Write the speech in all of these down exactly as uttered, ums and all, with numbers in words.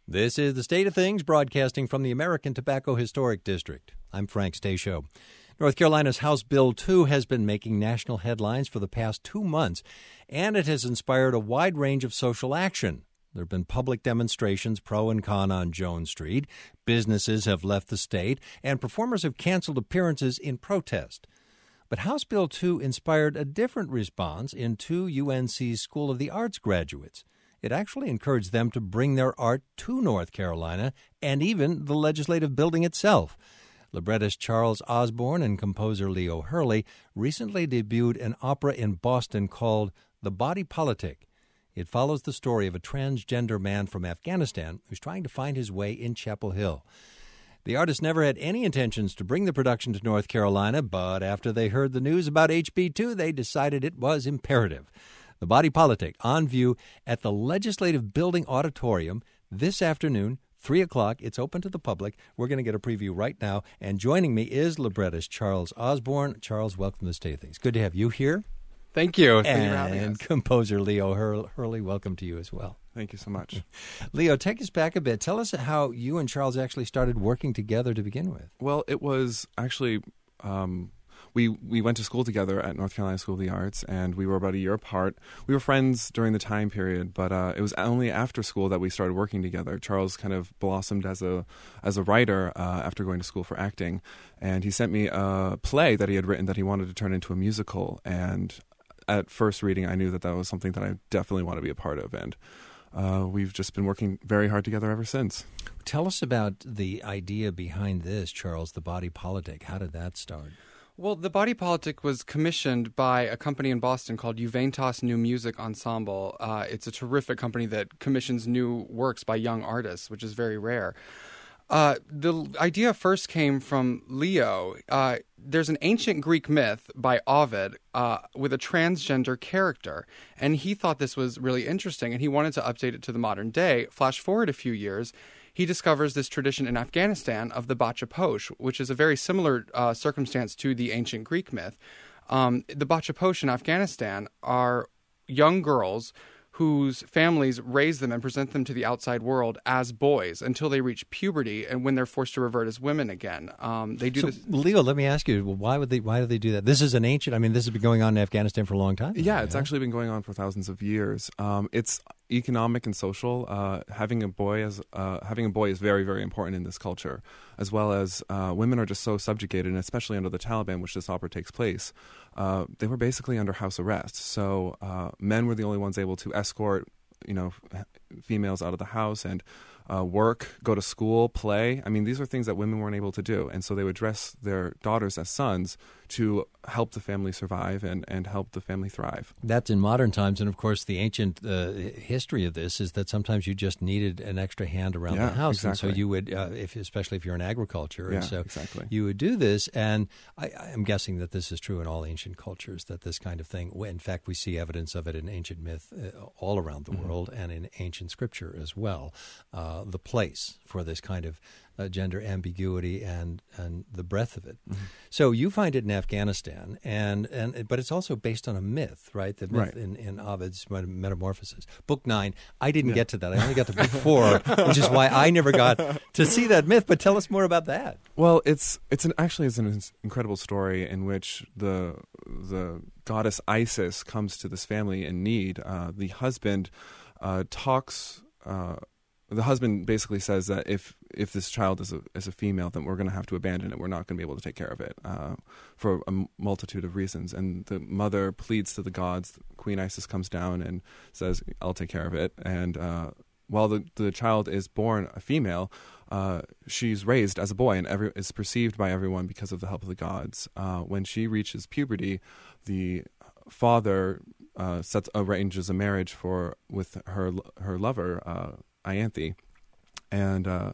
This is The State of Things, broadcasting from the American Tobacco Historic District. I'm Frank Stasio. North Carolina's House Bill two has been making national headlines for the past two months, and it has inspired a wide range of social action. There have been public demonstrations pro and con on Jones Street, businesses have left the state, and performers have canceled appearances in protest. But House Bill two inspired a different response in two U N C School of the Arts graduates. It actually encouraged them to bring their art to North Carolina and even the legislative building itself. Librettist Charles Osborne and composer Leo Hurley recently debuted an opera in Boston called The Body Politic. It follows the story of a transgender man from Afghanistan who's trying to find his way in Chapel Hill. The artist never had any intentions to bring the production to North Carolina, but after they heard the news about H B two, they decided it was imperative. The Body Politic, on view at the Legislative Building Auditorium this afternoon, three o'clock. It's open to the public. We're going to get a preview right now. And joining me is librettist Charles Osborne. Charles, welcome to the State of Things. Good to have you here. Thank you. Thank and you for having us. And composer Leo Hur- Hurley, welcome to you as well. Thank you so much. Leo, take us back a bit. Tell us how you and Charles actually started working together to begin with. Well, it was actually... Um, We we went to school together at North Carolina School of the Arts, and we were about a year apart. We were friends during the time period, but uh, it was only after school that we started working together. Charles kind of blossomed as a as a writer uh, after going to school for acting, and he sent me a play that he had written that he wanted to turn into a musical. And at first reading, I knew that that was something that I definitely want to be a part of, and uh, we've just been working very hard together ever since. Tell us about the idea behind this, Charles, The Body Politic. How did that start? Well, The Body Politic was commissioned by a company in Boston called Juventus New Music Ensemble. Uh, it's a terrific company that commissions new works by young artists, which is very rare. Uh, the idea first came from Leo. Uh, there's an ancient Greek myth by Ovid uh, with a transgender character, and he thought this was really interesting, and he wanted to update it to the modern day. Flash forward a few years, he discovers this tradition in Afghanistan of the bacha-posh, which is a very similar uh, circumstance to the ancient Greek myth. Um, the bacha-posh in Afghanistan are young girls whose families raise them and present them to the outside world as boys until they reach puberty, and when they're forced to revert as women again. Um, they do so, this. Leo, let me ask you, well, why would they? Why do they do that? This is an ancient. I mean, this has been going on in Afghanistan for a long time. Yeah, it's actually been going on for thousands of years. Um, it's economic and social. Uh, having a boy as uh, having a boy is very, very important in this culture, as well as uh, women are just so subjugated, and especially under the Taliban, which this opera takes place. Uh, they were basically under house arrest. So uh, men were the only ones able to escort, you know, females out of the house and uh, work, go to school, play. I mean, these are things that women weren't able to do. And so they would dress their daughters as sons to help the family survive and, and help the family thrive. That's in modern times. And, of course, the ancient uh, history of this is that sometimes you just needed an extra hand around yeah, the house. Exactly. And so you would, uh, if, especially if you're in agriculture, yeah, and so exactly. you would do this. And I, I'm guessing that this is true in all ancient cultures, that this kind of thing, in fact, we see evidence of it in ancient myth uh, all around the mm-hmm. world and in ancient scripture as well. Uh, the place for this kind of uh, gender ambiguity and, and the breadth of it. Mm-hmm. So you find it in Afghanistan, and, and but it's also based on a myth, right? The myth right. in, in Ovid's Metamorphoses. Book nine, I didn't yeah. get to that. I only got to book four, which is why I never got to see that myth. But tell us more about that. Well, it's it's an actually it's an incredible story in which the the goddess Isis comes to this family in need. Uh, the husband uh, talks... Uh, The husband basically says that if if this child is a is a female, then we're going to have to abandon it. We're not going to be able to take care of it uh, for a multitude of reasons. And the mother pleads to the gods. Queen Isis comes down and says, "I'll take care of it." And uh, while the the child is born a female, uh, she's raised as a boy and every, is perceived by everyone because of the help of the gods. Uh, when she reaches puberty, the father uh, sets arranges a marriage for with her her lover. Uh, Ianthe, and uh,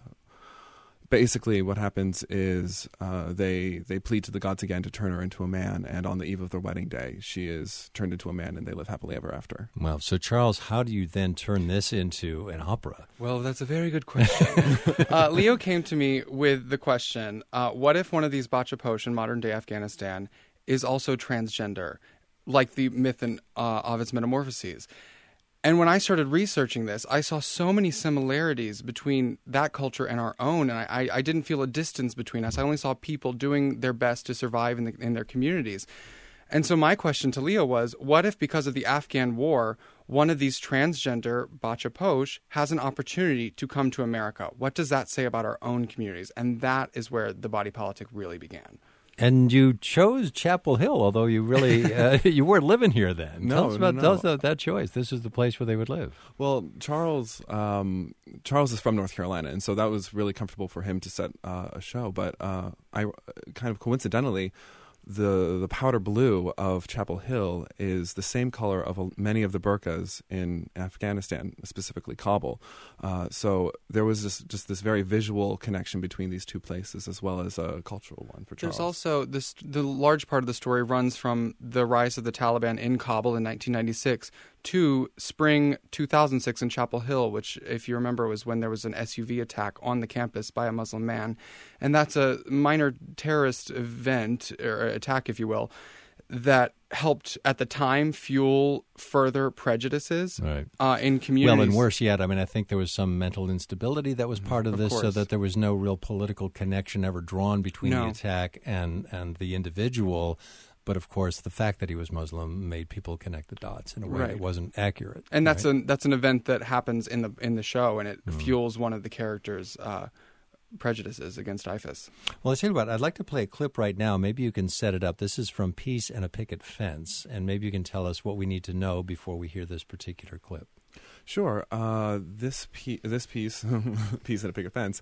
basically what happens is uh, they they plead to the gods again to turn her into a man, and on the eve of their wedding day, she is turned into a man, and they live happily ever after. Well, so Charles, how do you then turn this into an opera? Well, that's a very good question. uh, Leo came to me with the question, uh, what if one of these bacha-posh in modern-day Afghanistan is also transgender, like the myth in uh, Ovid's Metamorphoses? And when I started researching this, I saw so many similarities between that culture and our own, and I, I didn't feel a distance between us. I only saw people doing their best to survive in, the, in their communities. And so my question to Leo was, what if because of the Afghan war, one of these transgender Bacha Posh has an opportunity to come to America? What does that say about our own communities? And that is where the body politic really began. And you chose Chapel Hill, although you really uh, you weren't living here then. No, tell us about, no, no. Tell us about that choice. This is the place where they would live. Well, Charles um, Charles is from North Carolina, and so that was really comfortable for him to set uh, a show. But uh, I kind of coincidentally, the the powder blue of Chapel Hill is the same color of a, many of the burqas in Afghanistan, specifically Kabul. Uh, so there was this, just this very visual connection between these two places, as well as a cultural one for Charles. There's also this. The large part of the story runs from the rise of the Taliban in Kabul in nineteen ninety-six to spring two thousand six in Chapel Hill, which, if you remember, was when there was an S U V attack on the campus by a Muslim man. And that's a minor terrorist event, or attack, if you will, that helped at the time fuel further prejudices right. uh, in communities. Well, and worse yet, I mean, I think there was some mental instability that was part of, of this, course. so that there was no real political connection ever drawn between No. the attack and, and the individual. But of course, the fact that he was Muslim made people connect the dots in a way Right. that wasn't accurate. And that's right? an that's an event that happens in the in the show, and it Mm. fuels one of the characters' uh, prejudices against I F I S. Well, let's tell you what, I'd like to play a clip right now. Maybe you can set it up. This is from Peace and a Picket Fence, and maybe you can tell us what we need to know before we hear this particular clip. Sure. Uh, this pe- this piece, Peace and a Picket Fence,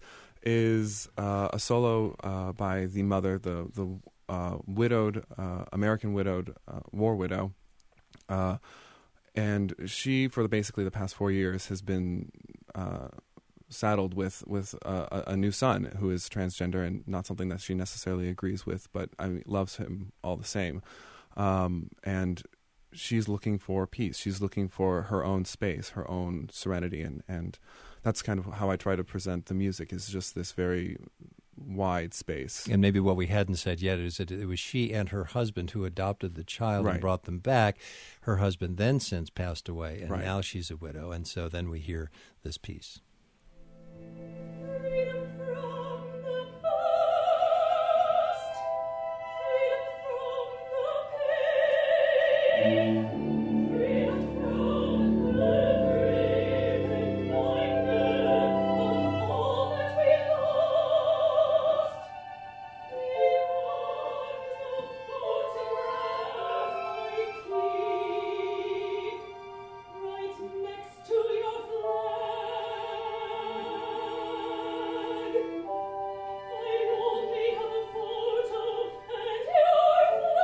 is uh, a solo uh, by the mother, the the uh, widowed uh, American widowed uh, war widow, uh, and she, for the, basically the past four years, has been uh, saddled with with uh, a, a new son who is transgender and not something that she necessarily agrees with, but I mean, loves him all the same, um, and. She's looking for peace. She's looking for her own space, her own serenity, and, and that's kind of how I try to present the music, is just this very wide space. And maybe what we hadn't said yet is that it was she and her husband who adopted the child Right. and brought them back. Her husband then since passed away, and Right. now she's a widow. And so then we hear this piece. Freedom from the past, freedom from the pain, freedom from every reminder of all that we lost, freedom to photograph my keep, right next to your flag. I only have a photo and your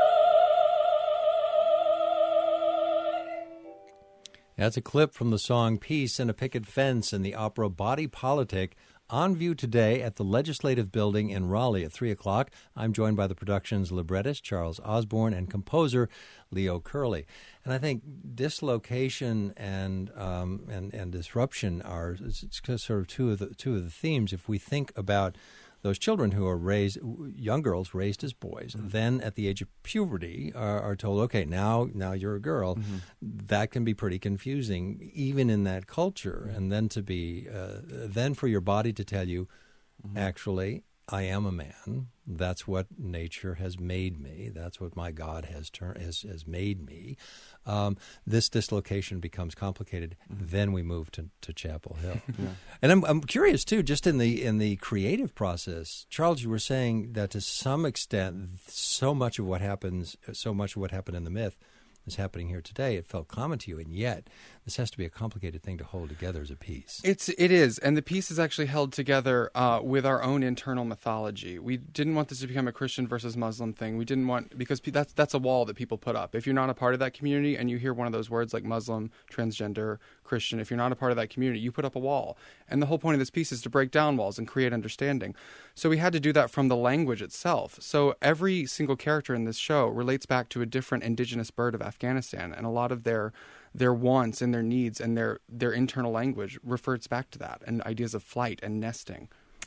flag. That's a clip from the song Peace and a Picket Fence and the opera Body Politic, on view today at the Legislative Building in Raleigh at three o'clock. I'm joined by the production's librettist, Charles Osborne, and composer, Leo Curley. And I think dislocation and um, and, and disruption are it's sort of two of the two of the themes. If we think about those children who are raised, young girls raised as boys, mm-hmm. then at the age of puberty are, are told, okay, now now you're a girl. Mm-hmm. That can be pretty confusing, even in that culture. Mm-hmm. And then to be, uh, then for your body to tell you, mm-hmm. actually, I am a man. That's what nature has made me. That's what my God has tur- has, has made me. Um, this dislocation becomes complicated. Mm-hmm. Then we move to, to Chapel Hill. Yeah. And I'm I'm curious too, just in the in the creative process, Charles, you were saying that to some extent, so much of what happens, so much of what happened in the myth is happening here today. It felt common to you, and yet this has to be a complicated thing to hold together as a piece. It's it is, and the piece is actually held together uh, with our own internal mythology. We didn't want this to become a Christian versus Muslim thing. We didn't want, because pe- that's that's a wall that people put up. If you're not a part of that community and you hear one of those words like Muslim, transgender, Christian, if you're not a part of that community, you put up a wall. And the whole point of this piece is to break down walls and create understanding. So we had to do that from the language itself. So every single character in this show relates back to a different indigenous bird of Afghanistan, and a lot of their their wants and their needs and their, their internal language refers back to that, and ideas of flight and nesting.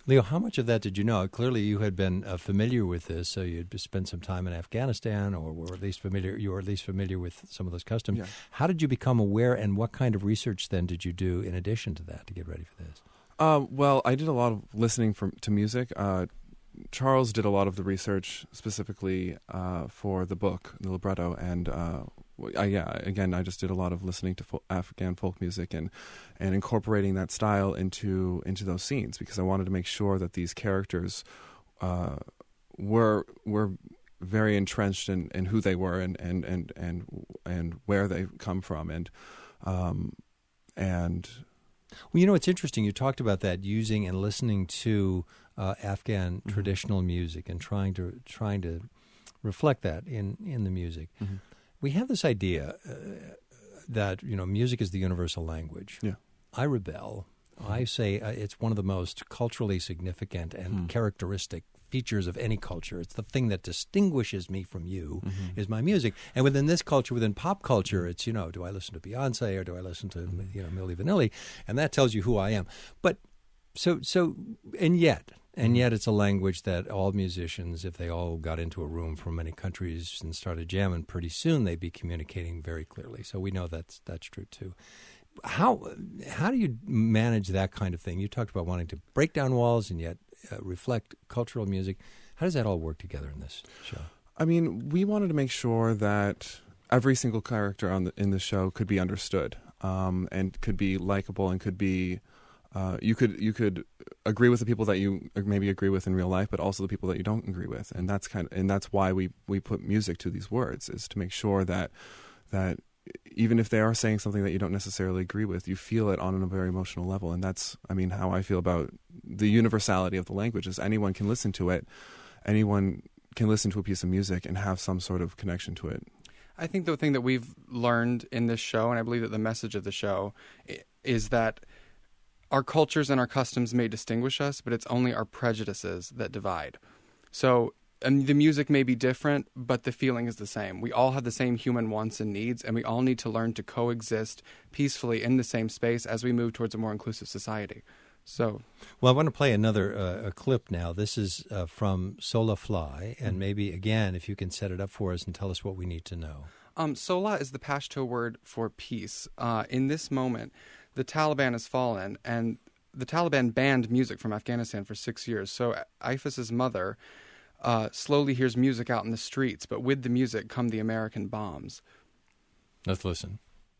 Leo, how much of that did you know? Clearly, you had been uh, familiar with this, so you'd spent some time in Afghanistan, or were at least familiar. You were at least familiar with some of those customs. Yeah. How did you become aware, and what kind of research then did you do in addition to that to get ready for this? Uh, well, I did a lot of listening from, to music. Uh, Charles did a lot of the research specifically uh, for the book, the libretto, and uh, I, yeah, again, I just did a lot of listening to fo- Afghan folk music and and incorporating that style into into those scenes, because I wanted to make sure that these characters uh, were were very entrenched in, in who they were and and, and and and where they come from, and um, and. Well, you know, it's interesting. You talked about that, using and listening to uh, Afghan mm-hmm. traditional music and trying to trying to reflect that in, in the music. Mm-hmm. We have this idea uh, that, you know, music is the universal language. Yeah. I rebel. Mm-hmm. I say uh, it's one of the most culturally significant and mm-hmm. characteristic features of any culture. It's the thing that distinguishes me from you mm-hmm. is my music. And within this culture, within pop culture, it's, you know, do I listen to Beyonce or do I listen to, mm-hmm. you know, Milli Vanilli? And that tells you who I am. But so, so, and yet, and yet it's a language that all musicians, if they all got into a room from many countries and started jamming, pretty soon they'd be communicating very clearly. So we know that's, that's true too. How how do you manage that kind of thing? You talked about wanting to break down walls and yet uh, reflect cultural music. How does that all work together in this show? I mean, we wanted to make sure that every single character on the, in the show could be understood um, and could be likable and could be uh, you could you could agree with the people that you maybe agree with in real life, but also the people that you don't agree with, and that's kind of and that's why we we put music to these words, is to make sure that that. Even if they are saying something that you don't necessarily agree with, you feel it on a very emotional level. And that's, I mean, how I feel about the universality of the language is anyone can listen to it. Anyone can listen to a piece of music and have some sort of connection to it. I think the thing that we've learned in this show, and I believe that the message of the show, is that our cultures and our customs may distinguish us, but it's only our prejudices that divide. So, and the music may be different, but the feeling is the same. We all have the same human wants and needs, and we all need to learn to coexist peacefully in the same space as we move towards a more inclusive society. So, well, I want to play another uh, a clip now. This is uh, from Sola Fly, and maybe, again, if you can set it up for us and tell us what we need to know. Um, Sola is the Pashto word for peace. Uh, in this moment, the Taliban has fallen, and the Taliban banned music from Afghanistan for six years. So Ifas's mother Uh, slowly hears music out in the streets, but with the music come the American bombs. Let's listen.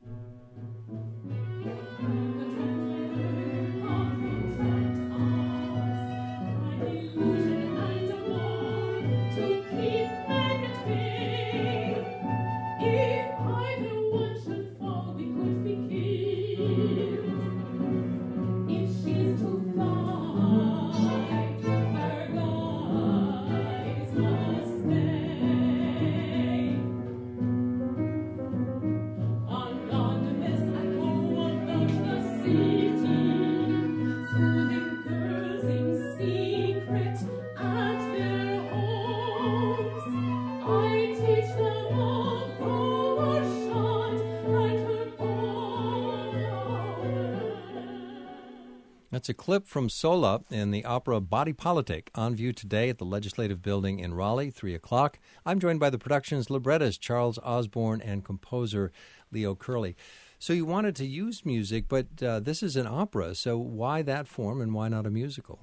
That's a clip from Sola in the opera Body Politic, on view today at the Legislative Building in Raleigh, three o'clock. I'm joined by the production's librettist, Charles Osborne, and composer Leo Curley. So you wanted to use music, but uh, this is an opera, so why that form and why not a musical?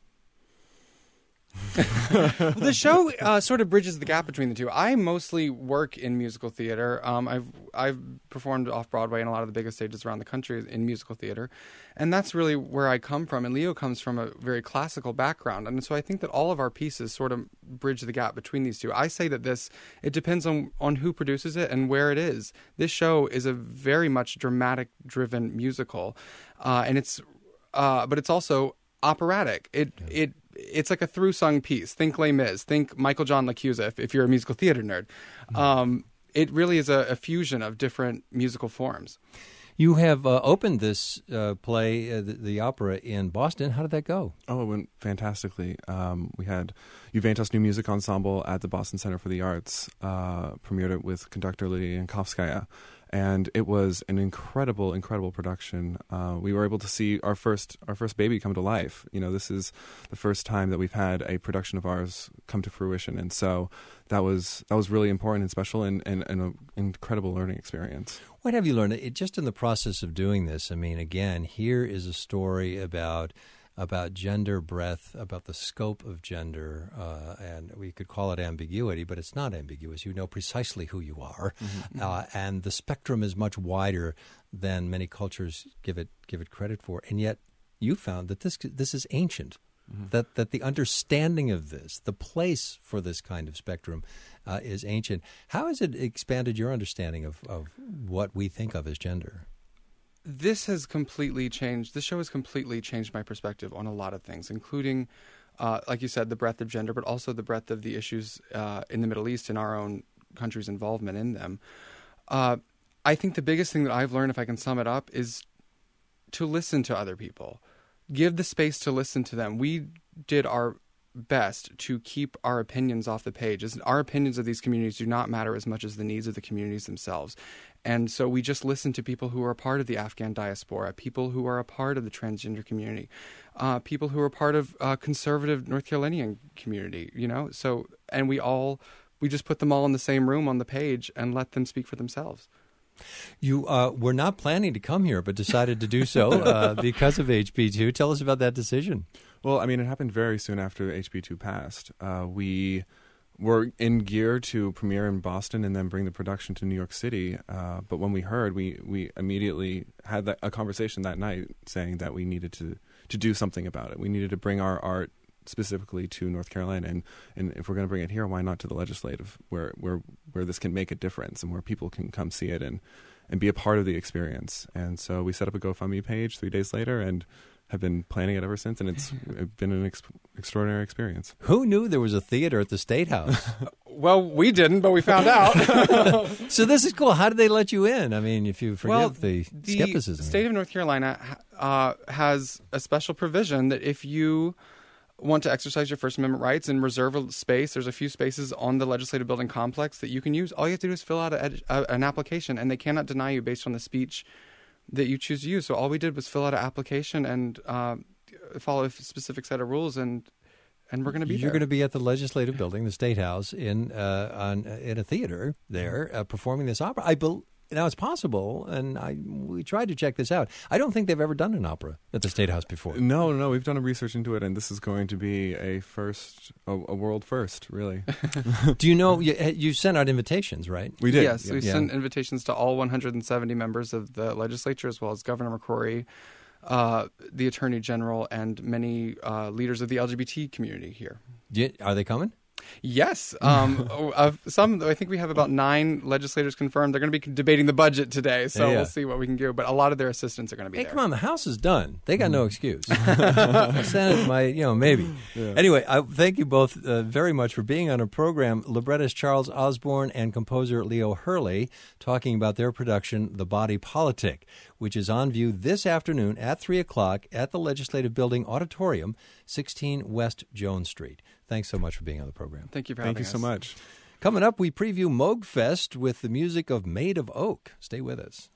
Well, the show uh, sort of bridges the gap between the two. I mostly work in musical theater. Um, I've I've performed off Broadway in a lot of the biggest stages around the country in musical theater, and that's really where I come from. And Leo comes from a very classical background, and so I think that all of our pieces sort of bridge the gap between these two. I say that this it depends on on who produces it and where it is. This show is a very much dramatic-driven musical, uh, and it's uh, but it's also operatic. It yeah. it. It's like a through-sung piece. Think Les Mis. Think Michael John LaChiusa if, if you're a musical theater nerd. Mm-hmm. Um, it really is a, a fusion of different musical forms. You have uh, opened this uh, play, uh, the, the opera, in Boston. How did that go? Oh, it went fantastically. Um, we had Juventus New Music Ensemble at the Boston Center for the Arts, uh, premiered it with conductor Lydia Yankovskaya, And it was an incredible, incredible production. Uh, we were able to see our first our first baby come to life. You know, this is the first time that we've had a production of ours come to fruition, and so that was that was really important and special, and, and, and an incredible learning experience. What have you learned? It, just in the process of doing this, I mean, again, here is a story about about gender breadth, about the scope of gender, uh, and we could call it ambiguity, but it's not ambiguous. You know precisely who you are, mm-hmm. uh, and the spectrum is much wider than many cultures give it give it credit for. And yet, you found that this this is ancient. Mm-hmm. That that the understanding of this, the place for this kind of spectrum, uh, is ancient. How has it expanded your understanding of, of what we think of as gender? This has completely changed. This show has completely changed my perspective on a lot of things, including, uh, like you said, the breadth of gender, but also the breadth of the issues uh, in the Middle East and our own country's involvement in them. Uh, I think the biggest thing that I've learned, if I can sum it up, is to listen to other people. Give the space to listen to them. We did our best to keep our opinions off the page. Our opinions of these communities do not matter as much as the needs of the communities themselves. And so we just listen to people who are a part of the Afghan diaspora, people who are a part of the transgender community, uh, people who are part of uh, conservative North Carolinian community, you know? So, and we all, we just put them all in the same room on the page and let them speak for themselves. You uh, were not planning to come here, but decided to do so uh, because of H B two. Tell us about that decision. Well, I mean, it happened very soon after H B two passed. Uh, we were in gear to premiere in Boston and then bring the production to New York City. Uh, but when we heard, we, we immediately had that, a conversation that night saying that we needed to, to do something about it. We needed to bring our art specifically to North Carolina, and, and if we're going to bring it here, why not to the legislative, where where where this can make a difference and where people can come see it and and be a part of the experience. And so we set up a GoFundMe page three days later and have been planning it ever since, and it's been an ex- extraordinary experience. Who knew there was a theater at the State House? Well, we didn't, but we found out. So this is cool. How did they let you in? I mean, if you forgive well, the, the skepticism. The state of North Carolina uh, has a special provision that if you want to exercise your First Amendment rights and reserve a space, there's a few spaces on the legislative building complex that you can use. All you have to do is fill out a, a, an application, and they cannot deny you based on the speech that you choose to use. So all we did was fill out an application and uh, follow a specific set of rules, and and we're going to be You're there. going to be at the legislative building, the State House, in uh, on in a theater there, uh, performing this opera. I bel Now, it's possible, and I we tried to check this out. I don't think they've ever done an opera at the State House before. No, no, we've done a research into it, and this is going to be a first, a, a world first, really. Do you know, you, you sent out invitations, right? We did. Yes, we Yeah. sent invitations to all one hundred seventy members of the legislature, as well as Governor McCrory, uh, the Attorney General, and many uh, leaders of the L G B T community here. Do you- are they coming? Yes. Um, of some, I think we have about nine legislators confirmed. They're going to be debating the budget today, so Yeah. we'll see what we can do. But a lot of their assistants are going to be Hey, there. come on, the House is done. They got no excuse. The Senate might, you know, maybe. Yeah. Anyway, I thank you both uh, very much for being on our program. Librettist Charles Osborne and composer Leo Hurley talking about their production, The Body Politic, which is on view this afternoon at three o'clock at the Legislative Building Auditorium, sixteen West Jones Street. Thanks so much for being on the program. Thank you for Thank having you us. so much. Coming up, we preview Moog Fest with the music of Maid of Oak. Stay with us.